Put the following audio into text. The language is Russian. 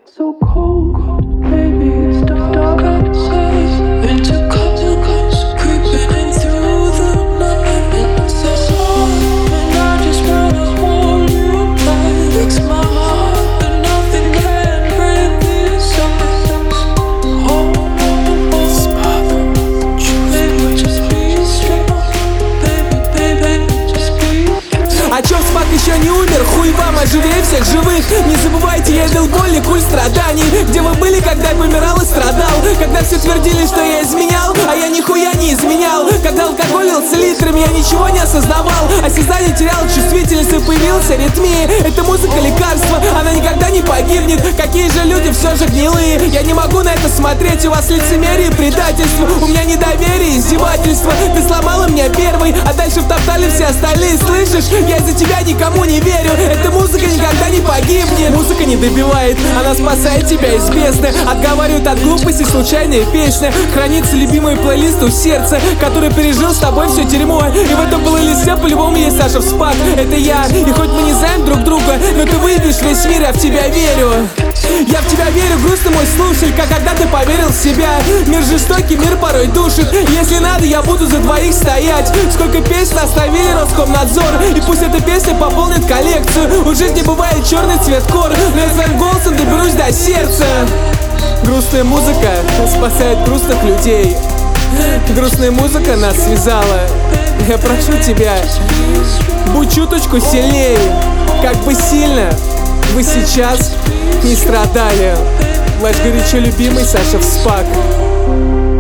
So cold, baby, it's dark outside. Winter comes creeping in through the night. It's so hard, and I just wanna hold you tight. Breaks my heart, but nothing can break this ice. Oh, baby, just be strong. Baby, just be strong. А чё, Спак еще не умер? Хуй вам, оживее всех живых. Не забывайте, я был боль и куль страданий. Где вы были, когда я помирал и страдал? Когда все твердили, что я изменял, а я нихуя не изменял. Когда алкоголь лился литрами, я ничего не осознавал. Осязание терял, чувствительность, и появился аритмия. Это музыка лекарство, она никогда не погибнет. Какие же люди все же гнилые. Я не могу на это смотреть, у вас лицемерие и предательство. У меня недоверие, издевательство. Ты сломала меня первый, а дальше втоптали все остальные. Слышишь, я из-за тебя никому не верю. Эта музыка никогда не погибнет. Музыка не добивает, она спасает тебя из бездны. Отговаривает от глупости случайные песни. Хранится любимый плейлист у сердца, который пережил с тобой все дерьмо. И в этом плейлисте по-любому есть Саша Спак. Это я, и хоть мы не знаем друг друга, но ты выебешь весь мир, я в тебя верю. Я в тебя верю, грустный мой слушатель, как когда ты поверил в себя. Мир жестокий, мир порой душит. Если надо, я буду за двоих стоять. Сколько песен оставили Роскомнадзор, и пусть эта песня пополнит коллекцию. У жизни бывает черный цвет кор, но я своим голосом доберусь до сердца. Грустная музыка спасает грустных людей. Грустная музыка нас связала. Я прошу тебя, будь чуточку сильнее. Как бы сильно вы сейчас не страдали. Ваш горячо любимый Саша Спак.